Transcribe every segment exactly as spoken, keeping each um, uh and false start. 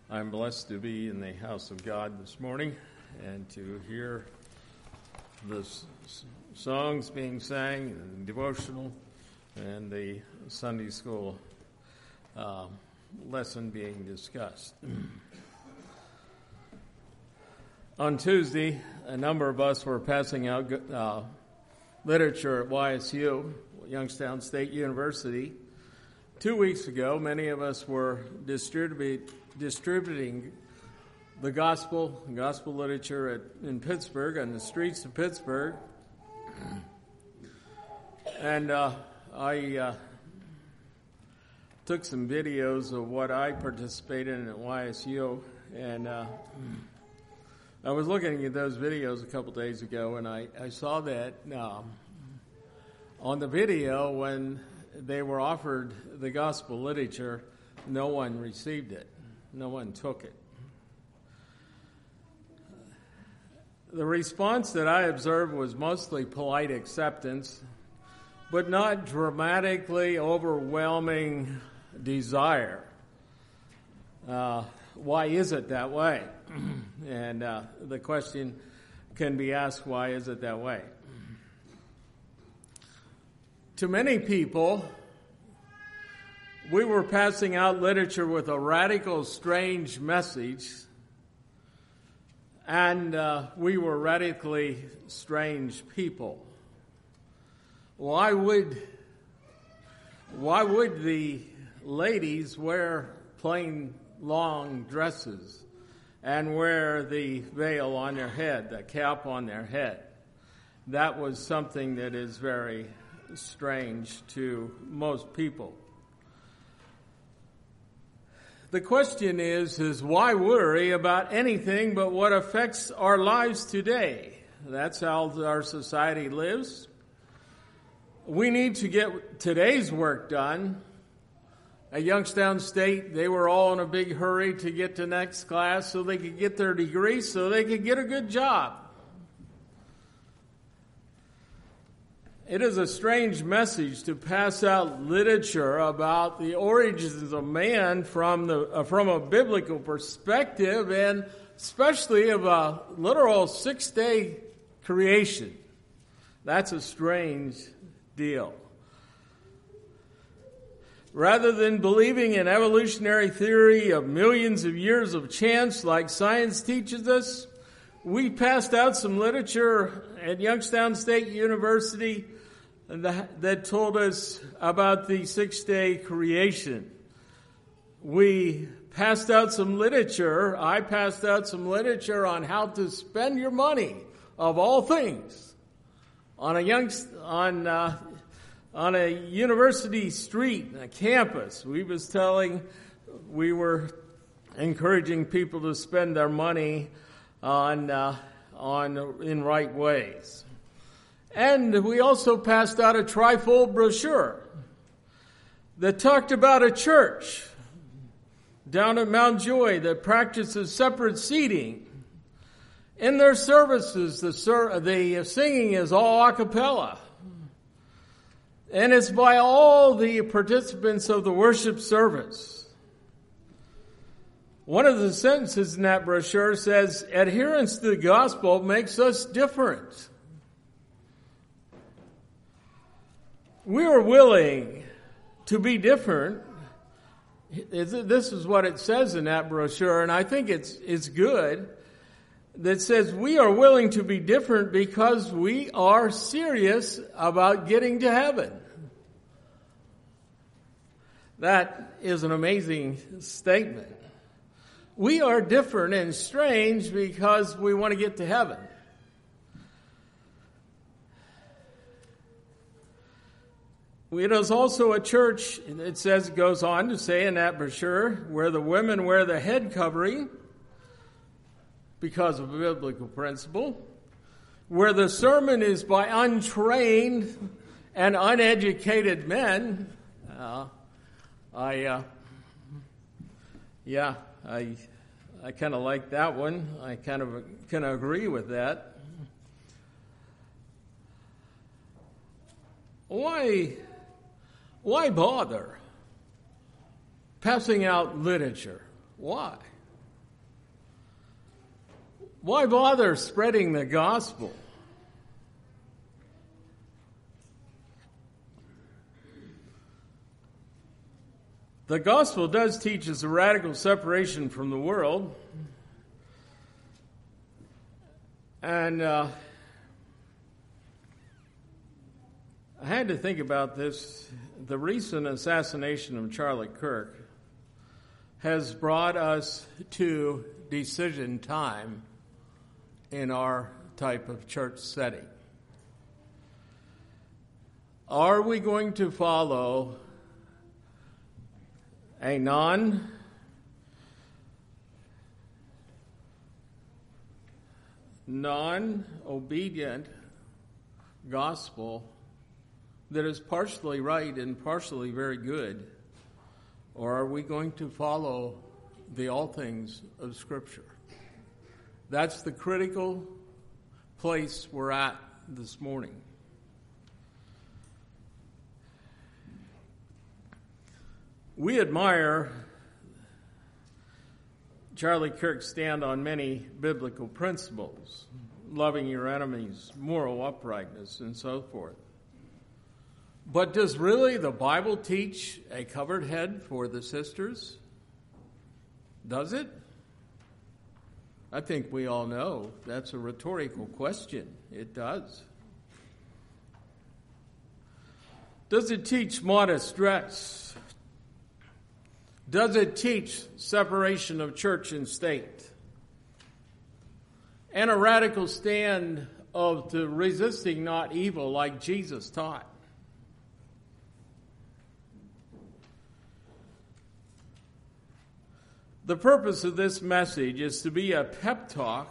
I'm blessed to be in the house of God this morning and to hear the s- songs being sang, and the devotional, and the Sunday school uh, lesson being discussed. On Tuesday, a number of us were passing out uh, literature at Y S U, Youngstown State University. Two weeks ago, many of us were distribu- distributing the gospel, gospel literature at, in Pittsburgh, on the streets of Pittsburgh. And uh, I uh, took some videos of what I participated in at Y S U, and uh, I was looking at those videos a couple days ago, and I, I saw that um, on the video when they were offered the gospel literature, no one received it. No one took it. The response that I observed was mostly polite acceptance, but not dramatically overwhelming desire. Uh, why is it that way? And uh, the question can be asked, why is it that way? To many people, we were passing out literature with a radical, strange message, and uh, we were radically strange people. Why would, why would the ladies wear plain long dresses and wear the veil on their head, the cap on their head? That was something that is very strange to most people. The question is, is why worry about anything but what affects our lives today? That's how our society lives. We need to get today's work done. At Youngstown State, they were all in a big hurry to get to next class so they could get their degree, so they could get a good job. It is a strange message to pass out literature about the origins of man from the uh, from a biblical perspective, and especially of a literal six-day creation. That's a strange deal. Rather than believing in evolutionary theory of millions of years of chance like science teaches us, we passed out some literature at Youngstown State University that told us about the six-day creation. We passed out some literature. I passed out some literature on how to spend your money, of all things, on a young on uh, on a university street, a campus. We was telling, we were encouraging people to spend their money on uh, on in right ways. And we also passed out a trifold brochure that talked about a church down at Mount Joy that practices separate seating. In their services, the, ser- the singing is all a cappella. And it's by all the participants of the worship service. One of the sentences in that brochure says, adherence to the gospel makes us different. We are willing to be different. This is what it says in that brochure, and I think it's it's good. That says we are willing to be different because we are serious about getting to heaven. That is an amazing statement. We are different and strange because we want to get to heaven. It is also a church, it says, goes on to say in that brochure, where the women wear the head covering because of a biblical principle, where the sermon is by untrained and uneducated men. Uh, I, uh, yeah, I, I kind of like that one. I kind of kind of agree with that. Why? Why bother passing out literature? Why? Why bother spreading the gospel? The gospel does teach us a radical separation from the world. And uh, I had to think about this. The recent assassination of Charlie Kirk has brought us to decision time in our type of church setting. Are we going to follow a non non-obedient gospel that is partially right and partially very good? Or are we going to follow the all things of Scripture? That's the critical place we're at this morning. We admire Charlie Kirk's stand on many biblical principles, loving your enemies, moral uprightness, and so forth. But does really the Bible teach a covered head for the sisters? Does it? I think we all know that's a rhetorical question. It does. Does it teach modest dress? Does it teach separation of church and state? And a radical stand of the resisting not evil like Jesus taught? The purpose of this message is to be a pep talk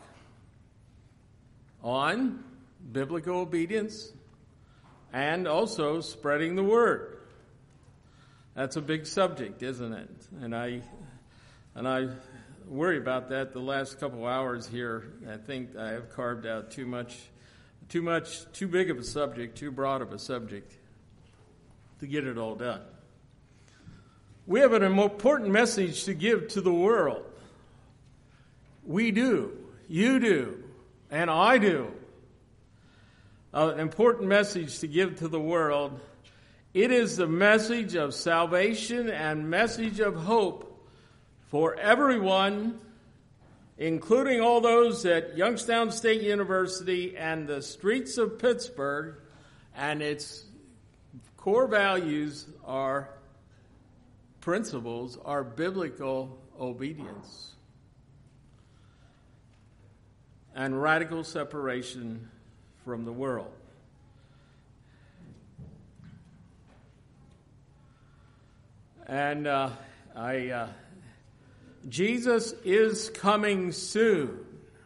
on biblical obedience and also spreading the word. That's a big subject, isn't it? And I and I worry about that the last couple hours here. I think I have carved out too much, too much, too big of a subject, too broad of a subject to get it all done. We have an important message to give to the world. We do. You do. And I do. Uh, an important message to give to the world. It is the message of salvation and message of hope for everyone, including all those at Youngstown State University and the streets of Pittsburgh, and its core values are principles are biblical obedience and radical separation from the world. And uh, I, uh, Jesus is coming soon.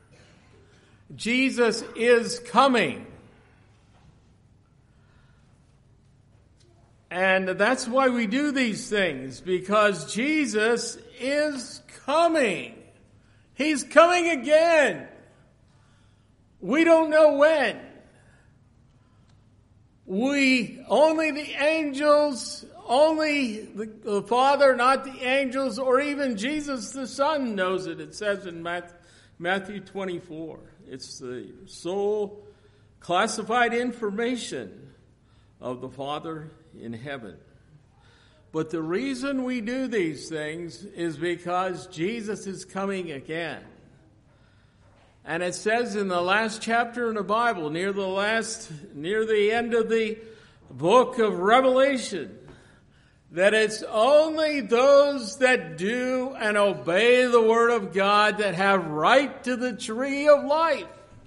Jesus is coming. And that's why we do these things, because Jesus is coming. He's coming again. We don't know when. We, only the angels, only the, the Father, not the angels, or even Jesus the Son knows it. It says in Matthew twenty-four. It's the sole classified information of the Father in heaven. But the reason we do these things is because Jesus is coming again. And it says in the last chapter in the Bible, near the last, near the end of the book of Revelation, that it's only those that do and obey the word of God that have right to the tree of life.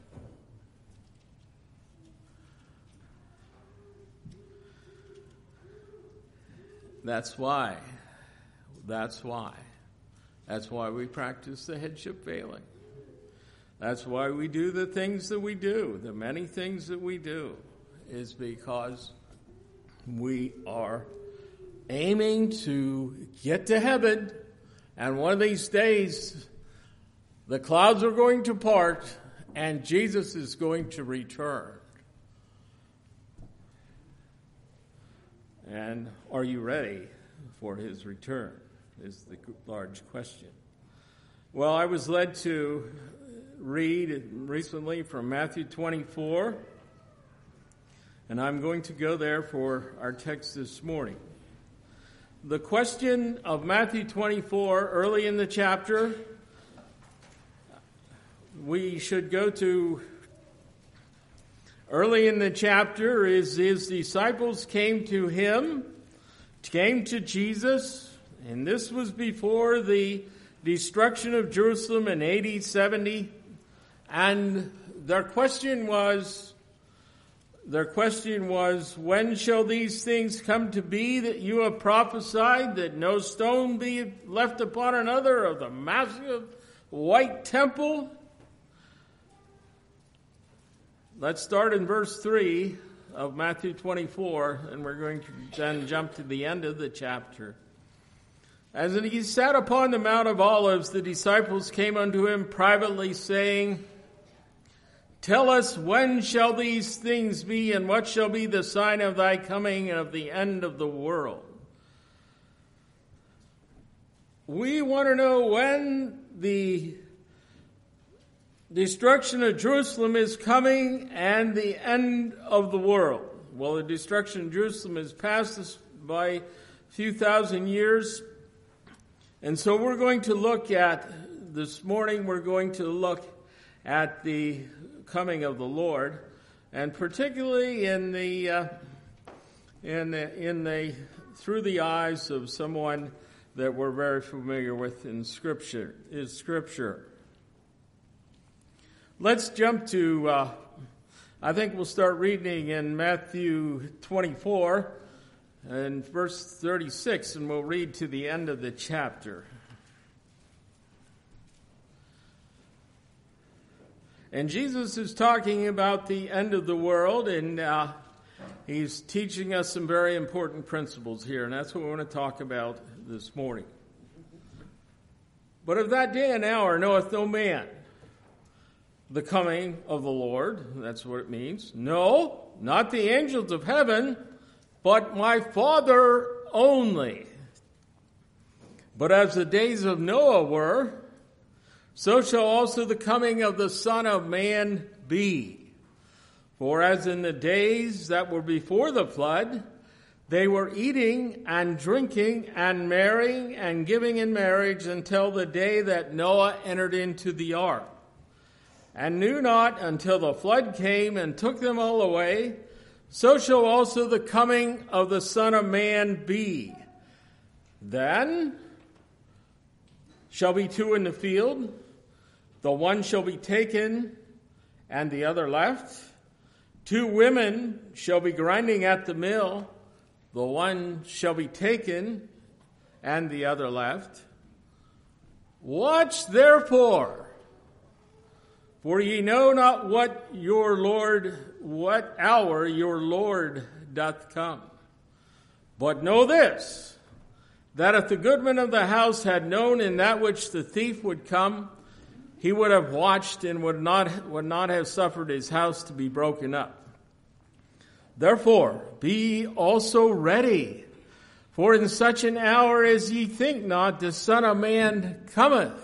That's why. That's why. That's why we practice the headship veiling. That's why we do the things that we do, the many things that we do, is because we are aiming to get to heaven, and one of these days the clouds are going to part and Jesus is going to return. And are you ready for his return is the large question. Well, I was led to read recently from Matthew twenty-four, and I'm going to go there for our text this morning. The question of Matthew twenty-four, early in the chapter, we should go to, early in the chapter, is his disciples came to him, came to Jesus, and this was before the destruction of Jerusalem in A D seventy, and their question was, their question was, when shall these things come to be that you have prophesied, that no stone be left upon another of the massive white temple? Let's start in verse three of Matthew twenty-four, and we're going to then jump to the end of the chapter. As he sat upon the Mount of Olives, the disciples came unto him privately, saying, Tell us, when shall these things be, and what shall be the sign of thy coming and of the end of the world? We want to know when the destruction of Jerusalem is coming and the end of the world. Well, the destruction of Jerusalem is past us by a few thousand years. And so we're going to look at, this morning, we're going to look at the coming of the Lord, and particularly in the, uh, in the, in the, through the eyes of someone that we're very familiar with in Scripture, is Scripture. Let's jump to, uh, I think we'll start reading in Matthew twenty-four, and verse thirty-six, and we'll read to the end of the chapter. And Jesus is talking about the end of the world, and uh, he's teaching us some very important principles here, and that's what we want to talk about this morning. But of that day and hour knoweth no man the coming of the Lord. That's what it means. No, not the angels of heaven, but my Father only. But as the days of Noah were, so shall also the coming of the Son of Man be. For as in the days that were before the flood, they were eating and drinking and marrying and giving in marriage until the day that Noah entered into the ark, and knew not until the flood came and took them all away, so shall also the coming of the Son of Man be. Then shall be two in the field, the one shall be taken and the other left. Two women shall be grinding at the mill, the one shall be taken and the other left. Watch therefore, for ye know not what your Lord, what hour your Lord doth come. But know this, that if the goodman of the house had known in that which the thief would come, he would have watched and would not, would not have suffered his house to be broken up. Therefore, be also ready, for in such an hour as ye think not, the Son of Man cometh.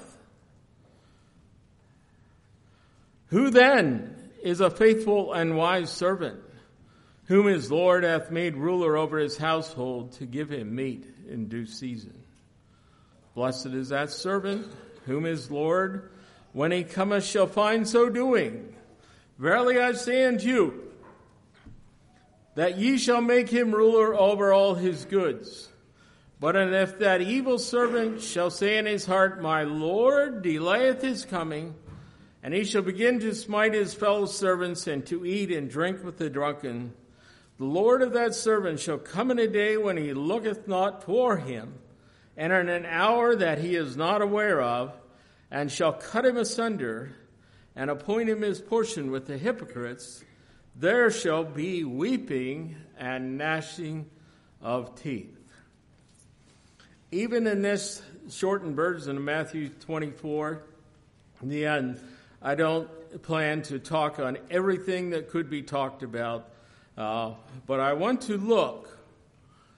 Who then is a faithful and wise servant, whom his Lord hath made ruler over his household, to give him meat in due season? Blessed is that servant, whom his Lord, when he cometh, shall find so doing. Verily I say unto you, that ye shall make him ruler over all his goods. But and if that evil servant shall say in his heart, My Lord delayeth his coming, and he shall begin to smite his fellow servants, and to eat and drink with the drunken, the Lord of that servant shall come in a day when he looketh not for him, and in an hour that he is not aware of, and shall cut him asunder, and appoint him his portion with the hypocrites. There shall be weeping and gnashing of teeth. Even in this shortened version of Matthew twenty-four, in the end, I don't plan to talk on everything that could be talked about, uh, but I want to look,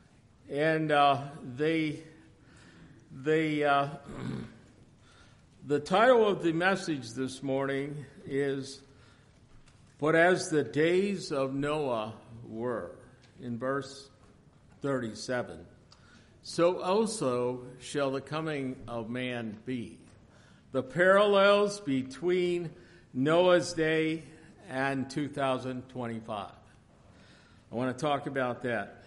and uh, they, they, uh, The title of the message this morning is, "But as the days of Noah were," in verse thirty-seven, "so also shall the coming of man be." The parallels between Noah's day and two thousand twenty-five. I want to talk about that.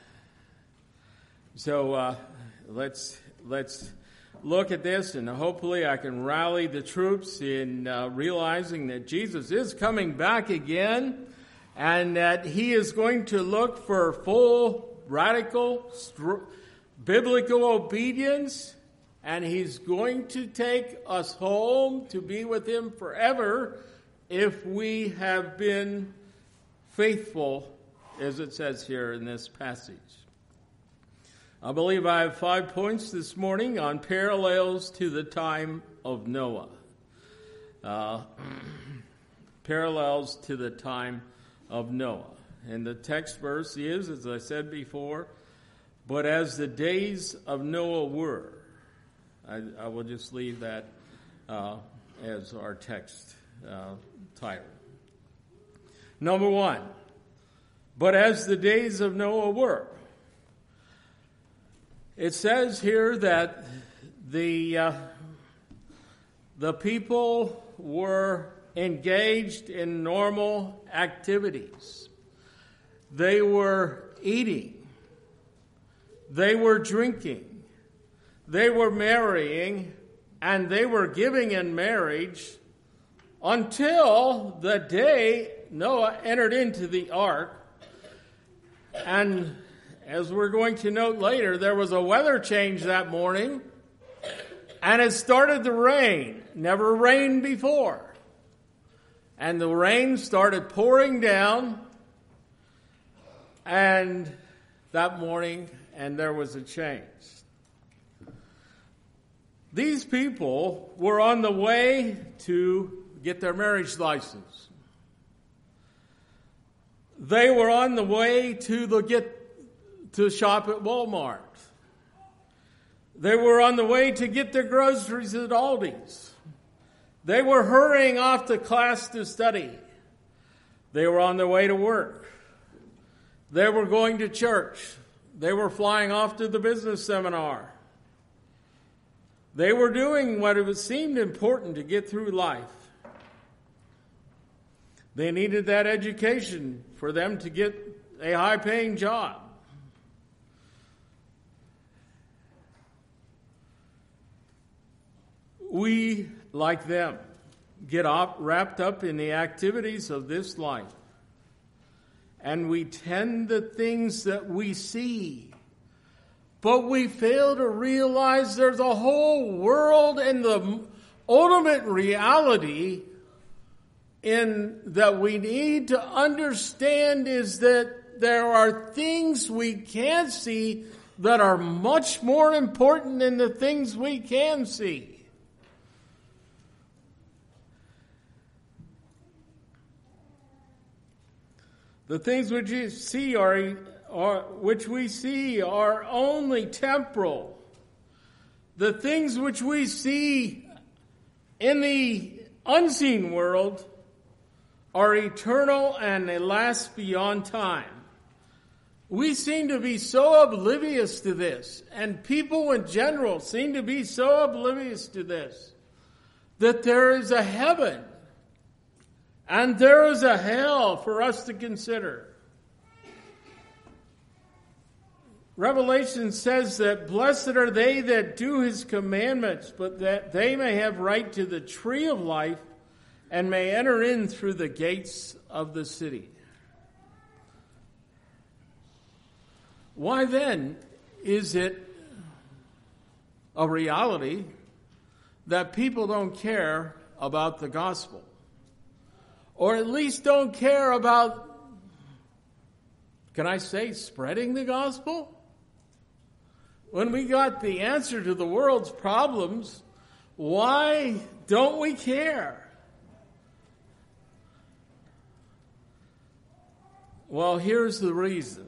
So uh, let's let's look at this, and hopefully I can rally the troops in uh, realizing that Jesus is coming back again, and that he is going to look for full, radical, str- biblical obedience, and he's going to take us home to be with him forever if we have been faithful, as it says here in this passage. I believe I have five points this morning on parallels to the time of Noah. Uh, parallels to the time of Noah. And the text verse is, as I said before, "But as the days of Noah were." I, I will just leave that uh, as our text uh, title. Number one, "But as the days of Noah were." It says here that the uh, the people were engaged in normal activities. They were eating. They were drinking. They were marrying, and they were giving in marriage until the day Noah entered into the ark. And as we're going to note later, there was a weather change that morning, and it started to rain. Never rained before. And the rain started pouring down, and that morning, and there was a change. These people were on the way to get their marriage license. They were on the way to the get to shop at Walmart. They were on the way to get their groceries at Aldi's. They were hurrying off to class to study. They were on their way to work. They were going to church. They were flying off to the business seminar. They were doing what it seemed important to get through life. They needed that education for them to get a high-paying job. We, like them, get up, wrapped up in the activities of this life. And we tend the things that we see. But we fail to realize there's a whole world, and the ultimate reality in that we need to understand is that there are things we can't see that are much more important than the things we can see. The things which we see are, are which we see are only temporal. The things which we see in the unseen world are eternal, and they last beyond time. We seem to be so oblivious to this, and people in general seem to be so oblivious to this, that there is a heaven and there is a hell for us to consider. Revelation says that blessed are they that do his commandments, but that they may have right to the tree of life and may enter in through the gates of the city. Why then is it a reality that people don't care about the gospel? Or at least don't care about, can I say, spreading the gospel? When we got the answer to the world's problems, why don't we care? Well, here's the reason.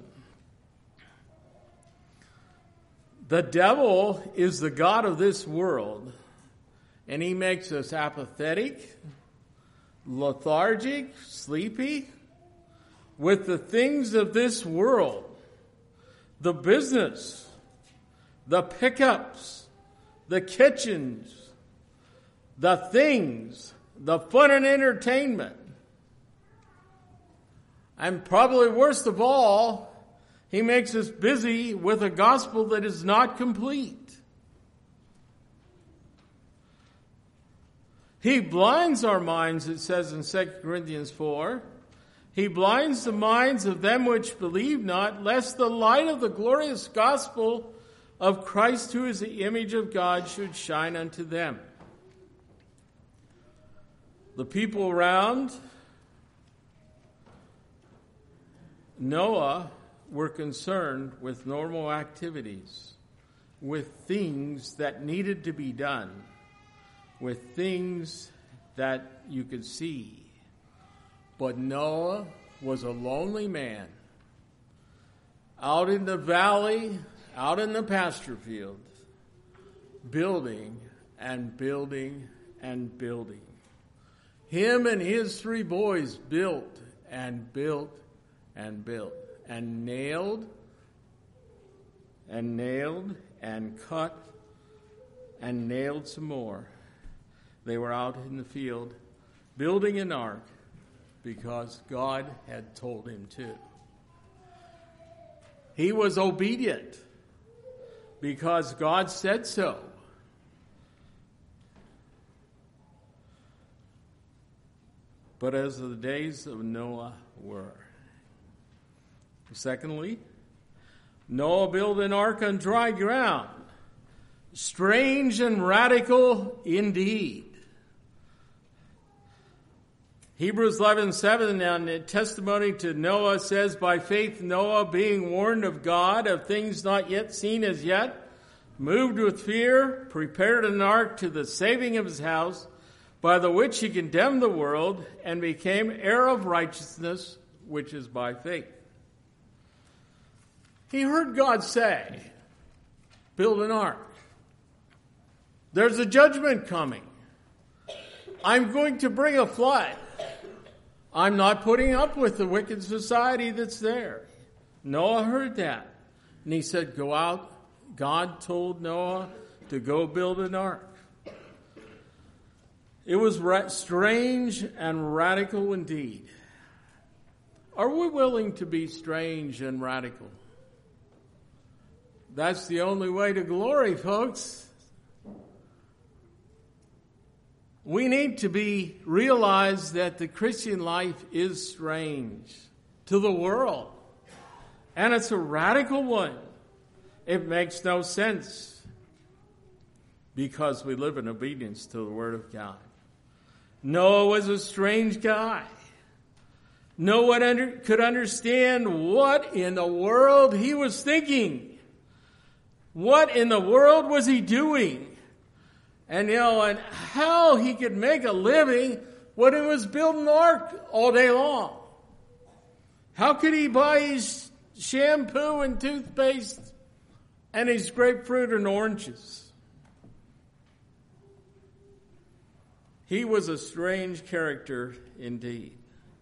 The devil is the god of this world, And he makes us apathetic, lethargic, sleepy with the things of this world, the business, the pickups, the kitchens, the things, the fun and entertainment. And probably worst of all, he makes us busy with a gospel that is not complete. He blinds our minds, it says in Second Corinthians four. He blinds the minds of them which believe not, lest the light of the glorious gospel of Christ, who is the image of God, should shine unto them. The people around Noah were concerned with normal activities, with things that needed to be done, with things that you could see. But Noah was a lonely man, out in the valley, out in the pasture field, building and building and building. Him and his three boys built and built and built and nailed and nailed and cut and nailed some more. They were out in the field building an ark because God had told him to. He was obedient because God said so. But as the days of Noah were. Secondly, Noah built an ark on dry ground. Strange and radical indeed. Hebrews eleven seven, and the testimony to Noah says, by faith Noah, being warned of God of things not yet seen as yet, moved with fear, prepared an ark to the saving of his house, by the which he condemned the world, and became heir of righteousness, which is by faith. He heard God say, build an ark. There's a judgment coming. I'm going to bring a flood. I'm not putting up with the wicked society that's there. Noah heard that. And he said, go out. God told Noah to go build an ark. It was ra- strange and radical indeed. Are we willing to be strange and radical? That's the only way to glory, folks. We need to be realize that the Christian life is strange to the world. And it's a radical one. It makes no sense because we live in obedience to the Word of God. Noah was a strange guy. No one under, could understand what in the world he was thinking. What in the world was he doing? And, you know, and how he could make a living when he was building an ark all day long. How could he buy his shampoo and toothpaste and his grapefruit and oranges? He was a strange character indeed.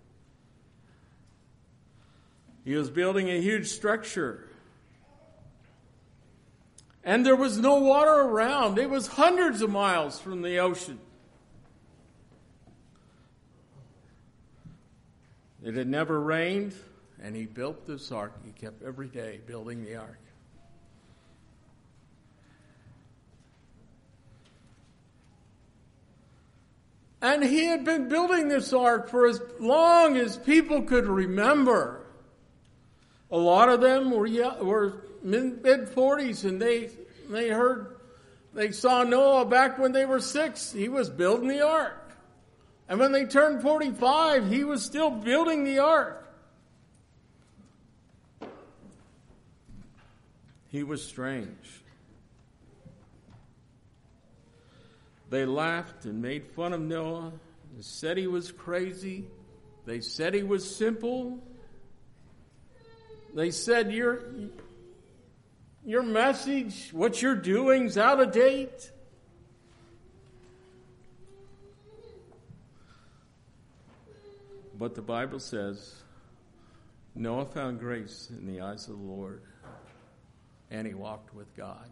He was building a huge structure. And there was no water around. It was hundreds of miles from the ocean. It had never rained, and he built this ark. He kept every day building the ark. And he had been building this ark for as long as people could remember. A lot of them were were mid forties, and they they heard they saw Noah back when they were six. He was building the ark, and when they turned forty-five, he was still building the ark. He was strange. They laughed and made fun of Noah. They said he was crazy. They said he was simple. They said, your, your message, what you're doing is out of date. But the Bible says Noah found grace in the eyes of the Lord, and he walked with God.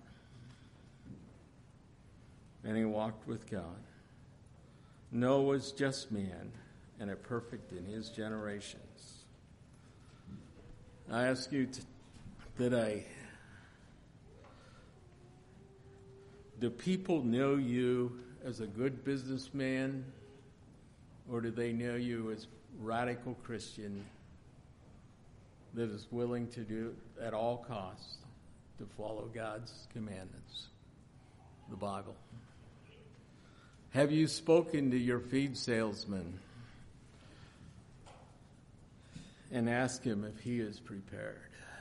And he walked with God. Noah was just man and a perfect in his generations. I ask you t- today, do people know you as a good businessman, or do they know you as radical Christian that is willing to do at all costs to follow God's commandments, the Bible? Have you spoken to your feed salesman and asked him if he is prepared?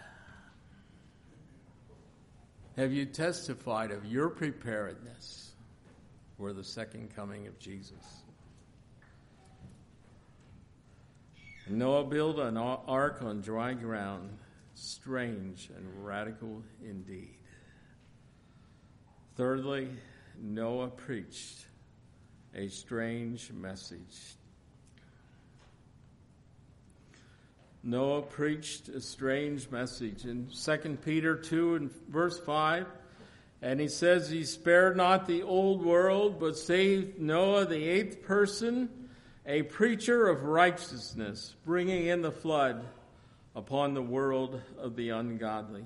Have you testified of your preparedness for the second coming of Jesus? Noah built an ark on dry ground, strange and radical indeed. Thirdly, Noah preached a strange message. Noah preached a strange message in Second Peter two and verse five. And he says he spared not the old world, but saved Noah, the eighth person, a preacher of righteousness, bringing in the flood upon the world of the ungodly.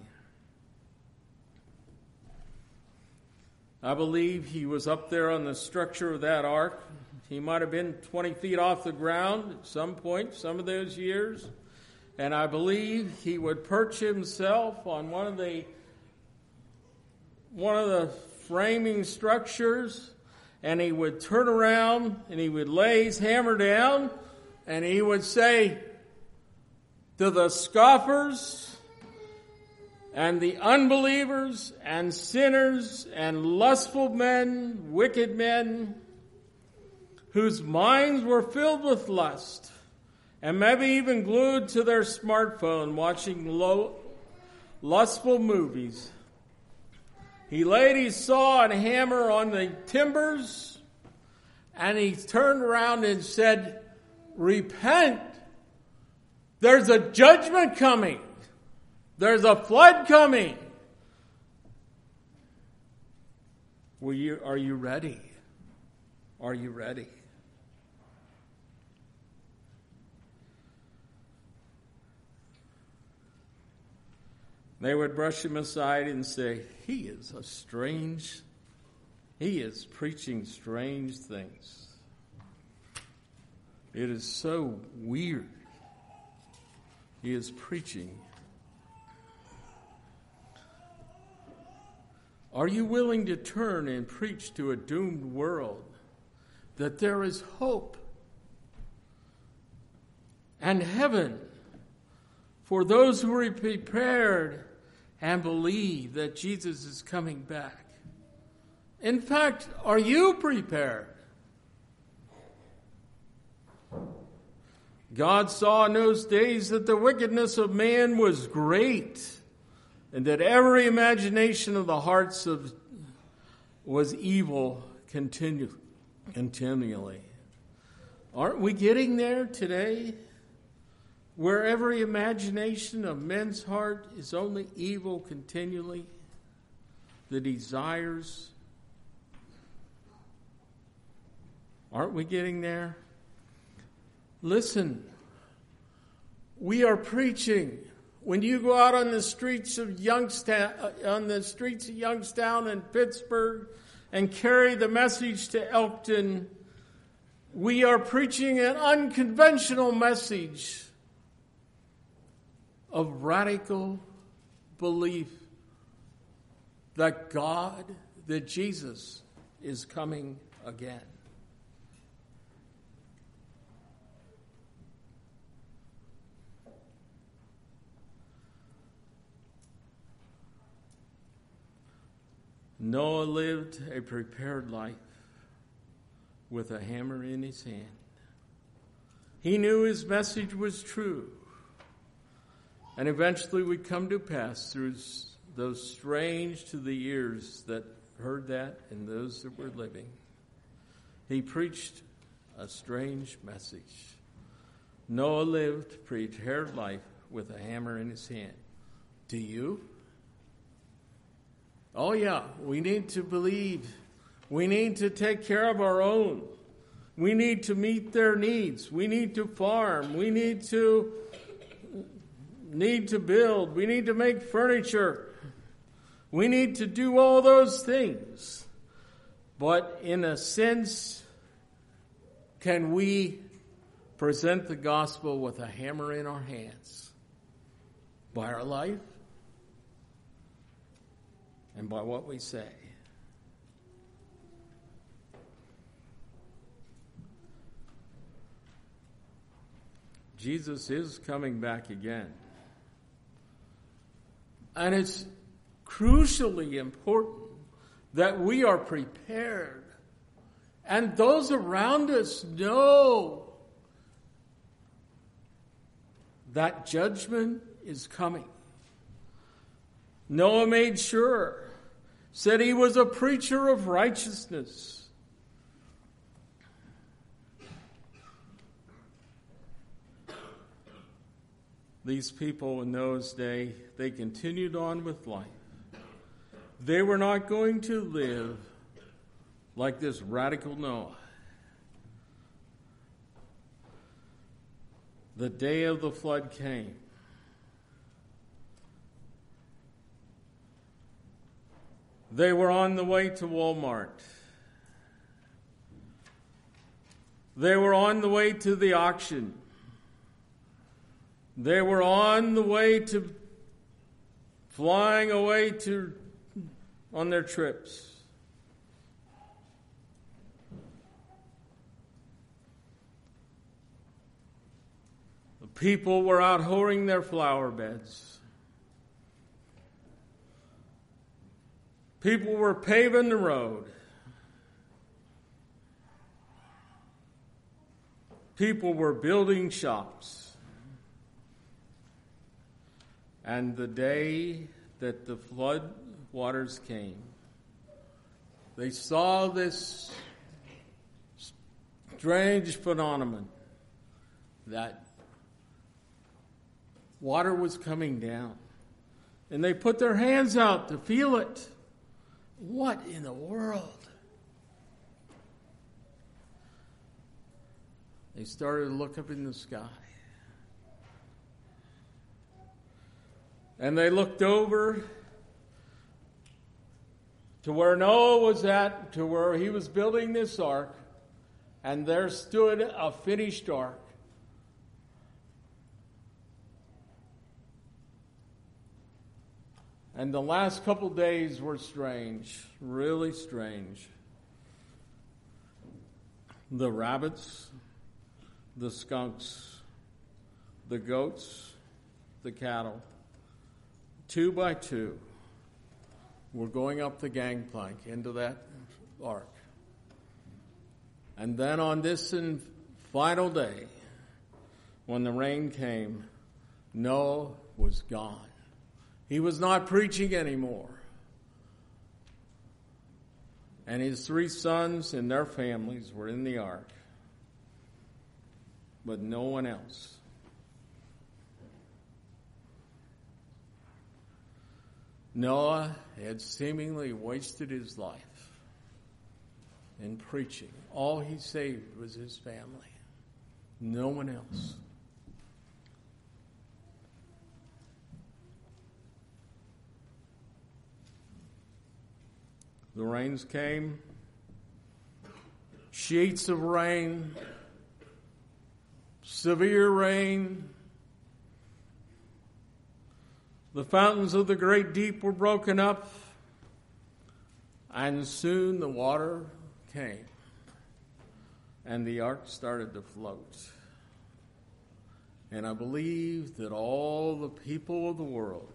I believe he was up there on the structure of that ark. He might have been twenty feet off the ground at some point, some of those years. And I believe he would perch himself on one of the one of the framing structures, and he would turn around and he would lay his hammer down, and he would say to the scoffers and the unbelievers and sinners and lustful men, wicked men, whose minds were filled with lust, and maybe even glued to their smartphone watching low, lustful movies. He laid his saw and hammer on the timbers, and he turned around and said, "Repent. There's a judgment coming. There's a flood coming." Will you, are you ready? Are you ready? They would brush him aside and say, "He is a strange, he is preaching strange things. It is so weird. He is preaching." Are you willing to turn and preach to a doomed world that there is hope and heaven for those who are prepared and believe that Jesus is coming back? In fact, are you prepared? God saw in those days that the wickedness of man was great, and that every imagination of the hearts of was evil continue, continually. Aren't we getting there today? Where every imagination of men's heart is only evil continually, the desires. Aren't we getting there? Listen, we are preaching. When you go out on the streets of Youngstown, on the streets of Youngstown and Pittsburgh, and carry the message to Elkton, we are preaching an unconventional message of radical belief that God, that Jesus is coming again. Noah lived a prepared life with a hammer in his hand. He knew his message was true, and eventually would come to pass through those strange to the ears that heard that and those that were living. He preached a strange message Noah lived prepared life with a hammer in his hand. Do you? Oh yeah, we need to believe. We need to take care of our own. We need to meet their needs. We need to farm. We need to need to build. We need to make furniture. We need to do all those things. But in a sense, can we present the gospel with a hammer in our hands? By our life and by what we say. Jesus is coming back again. And it's crucially important that we are prepared. And those around us know that judgment is coming. Noah made sure, said he was a preacher of righteousness. These people in those days, they continued on with life. They were not going to live like this radical Noah. The day of the flood came. They were on the way to Walmart. They were on the way to the auction. They were on the way to flying away to on their trips. The people were out hoeing their flower beds. People were paving the road. People were building shops. And the day that the flood waters came, they saw this strange phenomenon that water was coming down. And they put their hands out to feel it. What in the world? They started to look up in the sky. And they looked over to where Noah was at, to where he was building this ark, and there stood a finished ark. And the last couple days were strange, really strange. The rabbits, the skunks, the goats, the cattle, two by two, were going up the gangplank into that ark. And then on this final day, when the rain came, Noah was gone. He was not preaching anymore. And his three sons and their families were in the ark, but no one else. Noah had seemingly wasted his life in preaching. All he saved was his family. No one else. The rains came, sheets of rain, severe rain. The fountains of the great deep were broken up, and soon the water came, and the ark started to float. And I believe that all the people of the world,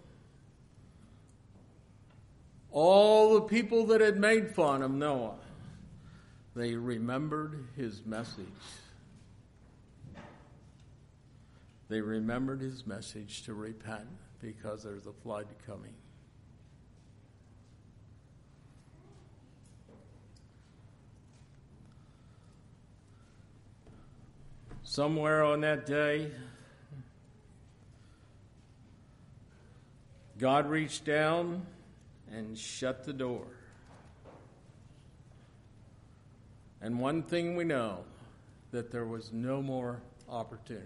all the people that had made fun of Noah, they remembered his message. They remembered his message to repent because there's a flood coming. Somewhere on that day, God reached down and shut the door. And one thing we know, that there was no more opportunity.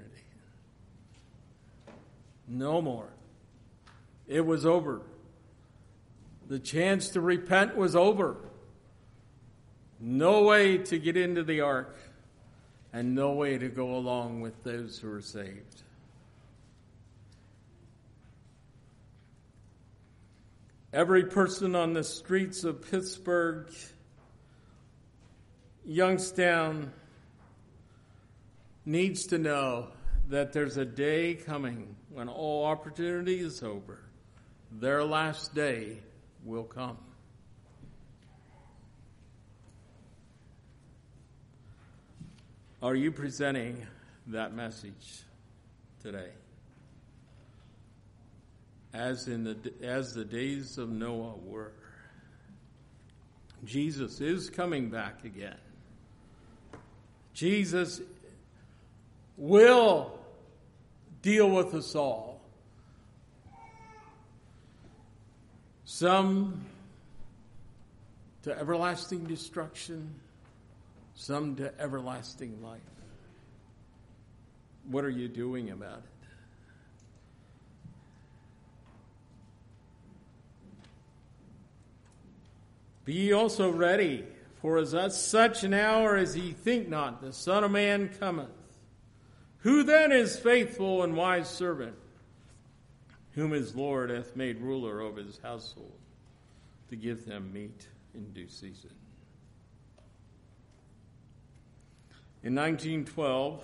No more. It was over. The chance to repent was over. No way to get into the ark, and no way to go along with those who are saved. Every person on the streets of Pittsburgh, Youngstown, needs to know that there's a day coming when all opportunity is over. Their last day will come. Are you presenting that message today? As in the as the days of Noah were. Jesus is coming back again. Jesus will deal with us all. Some to everlasting destruction, some to everlasting life. What are you doing about it? Be ye also ready, for as at such an hour as ye think not, the Son of Man cometh. Who then is faithful and wise servant, whom his Lord hath made ruler over his household, to give them meat in due season? In nineteen twelve,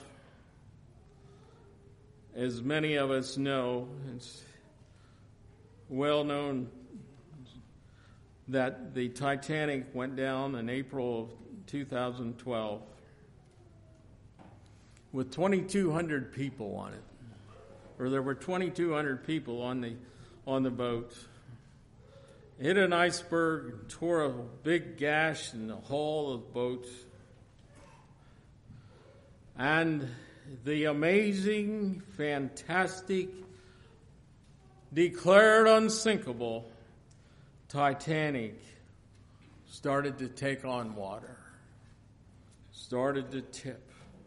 as many of us know, it's well known that the Titanic went down in April of two thousand twelve with twenty-two hundred people on it. Or there were twenty-two hundred people on the on the boat. It hit an iceberg, tore a big gash in the hull of the boat. And the amazing, fantastic, declared unsinkable Titanic started to take on water, started to tip.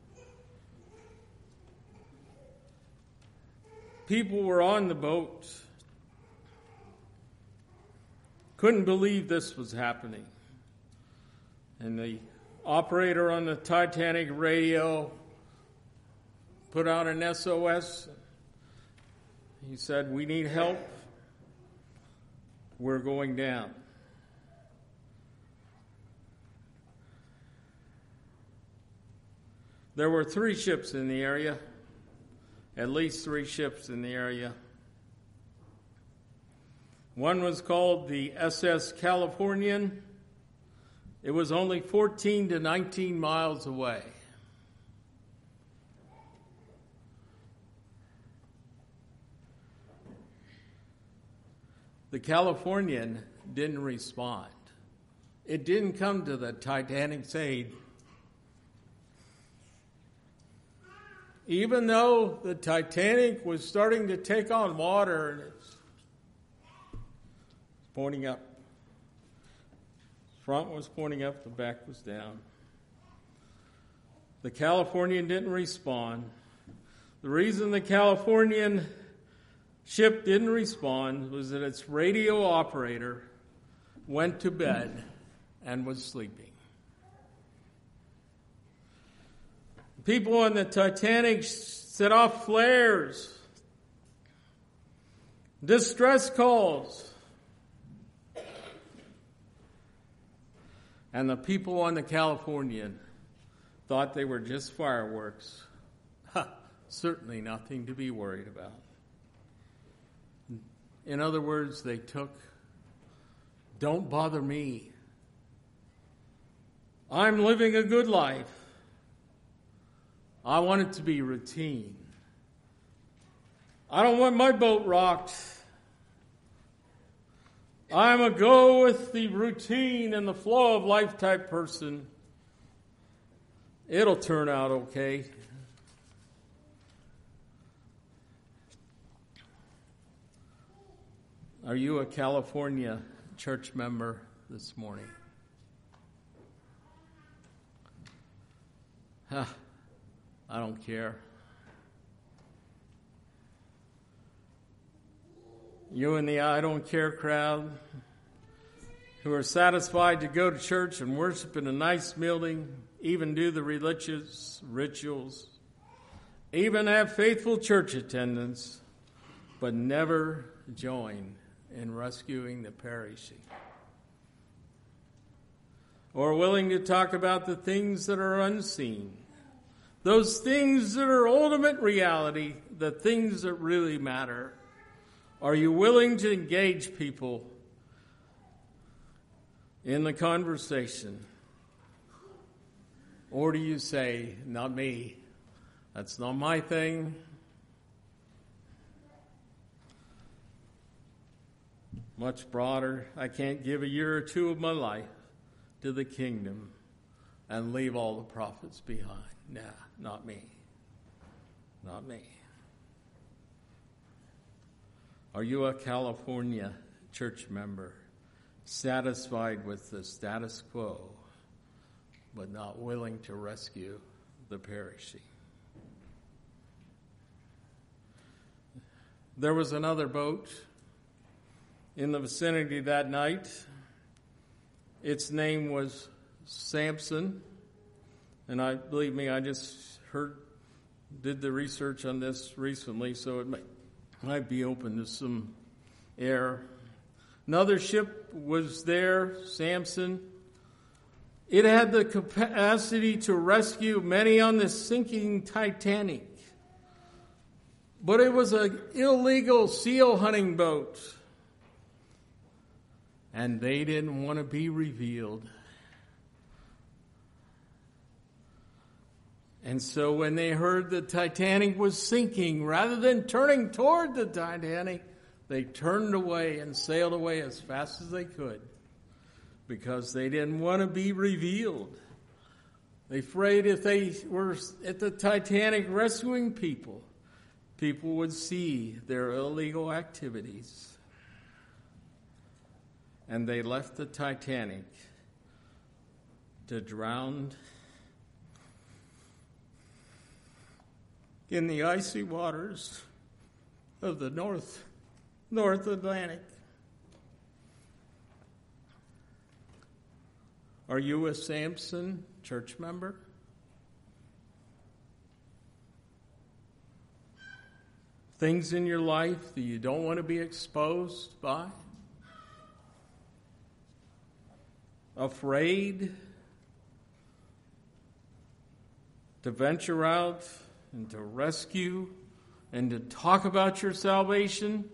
People were on the boat, couldn't believe this was happening. And the operator on the Titanic radio put out an S O S. He said, "We need help. We're going down." There were three ships in the area, at least three ships in the area. One was called the S S Californian. It was only fourteen to nineteen miles away. The Californian didn't respond. It didn't come to the Titanic's aid. Even though the Titanic was starting to take on water and it's pointing up. Front was pointing up, the back was down. The Californian didn't respond. The reason the Californian ship didn't respond was that its radio operator went to bed and was sleeping. People on the Titanic set off flares, distress calls. And the people on the Californian thought they were just fireworks. Ha, certainly nothing to be worried about. In other words, they took, "Don't bother me. I'm living a good life. I want it to be routine. I don't want my boat rocked. I'm a go with the routine and the flow of life type person. It'll turn out okay." Are you a California church member this morning? Huh, I don't care. You and the I don't care crowd who are satisfied to go to church and worship in a nice building, even do the religious rituals, even have faithful church attendance, but never join in rescuing the perishing. Or willing to talk about the things that are unseen, those things that are ultimate reality, the things that really matter. Are you willing to engage people in the conversation? Or do you say, not me, that's not my thing? Much broader, I can't give a year or two of my life to the kingdom and leave all the prophets behind. Nah, not me. Not me. Are you a California church member, satisfied with the status quo, but not willing to rescue the perishing? There was another boat in the vicinity that night. Its name was Samson. And I believe me, I just heard, did the research on this recently, so it might, might be open to some air. Another ship was there, Samson. It had the capacity to rescue many on the sinking Titanic. But it was an illegal seal hunting boat. And they didn't want to be revealed. And so when they heard the Titanic was sinking, rather than turning toward the Titanic, they turned away and sailed away as fast as they could because they didn't want to be revealed. They afraid if they were at the Titanic rescuing people, people would see their illegal activities. And they left the Titanic to drown in the icy waters of the North, North Atlantic. Are you a Samson church member? Things in your life that you don't want to be exposed by? Afraid to venture out and to rescue and to talk about your salvation?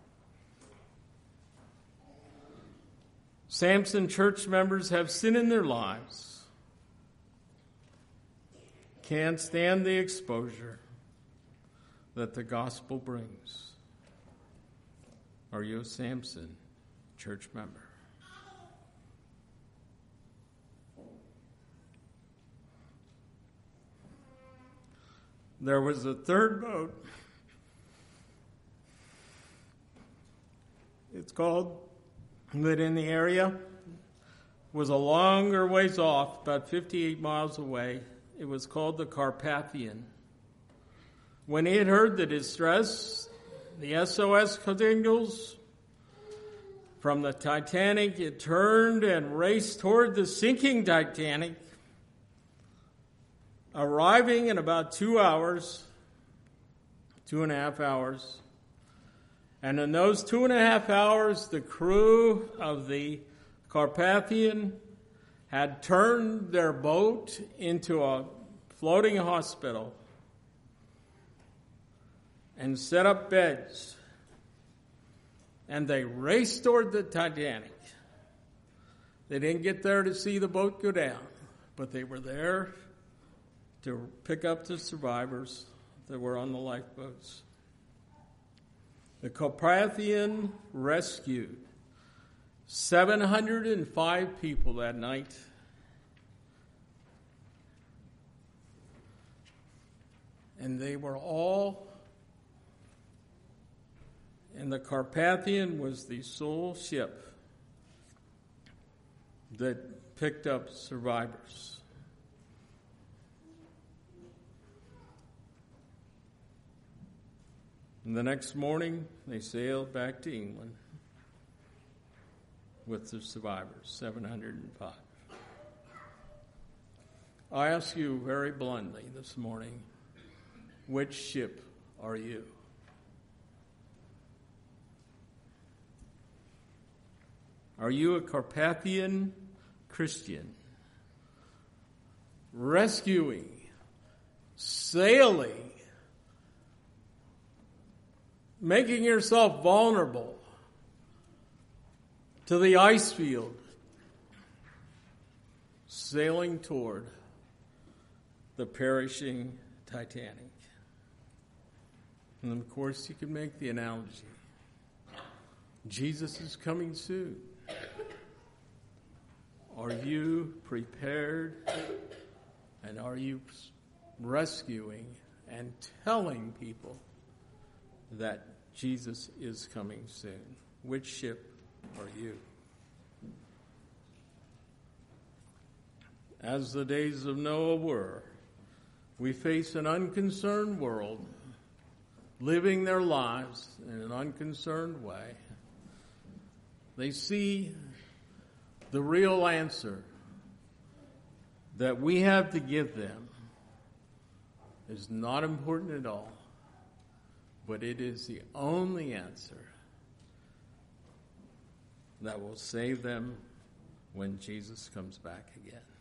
Samson church members have sin in their lives. Can't stand the exposure that the gospel brings. Are you a Samson church member? There was a third boat. It's called, that in the area, was a longer ways off, about fifty-eight miles away. It was called the Carpathian. When he had heard the distress, the S O S signals from the Titanic, it turned and raced toward the sinking Titanic, arriving in about two hours, two and a half hours. And in those two and a half hours, the crew of the Carpathian had turned their boat into a floating hospital and set up beds. And they raced toward the Titanic. They didn't get there to see the boat go down, but they were there to pick up the survivors that were on the lifeboats. The Carpathian rescued seven hundred five people that night. And they were all And the Carpathian was the sole ship that picked up survivors. And the next morning, they sailed back to England with the survivors, seven hundred five. I ask you very bluntly this morning, which ship are you? Are you a Carpathian Christian, rescuing, sailing, making yourself vulnerable to the ice field, sailing toward the perishing Titanic? And of course, you can make the analogy. Jesus is coming soon. Are you prepared? And are you rescuing and telling people that Jesus is coming soon? Which ship are you? As the days of Noah were, we face an unconcerned world living their lives in an unconcerned way. They see the real answer that we have to give them is not important at all, but it is the only answer that will save them when Jesus comes back again.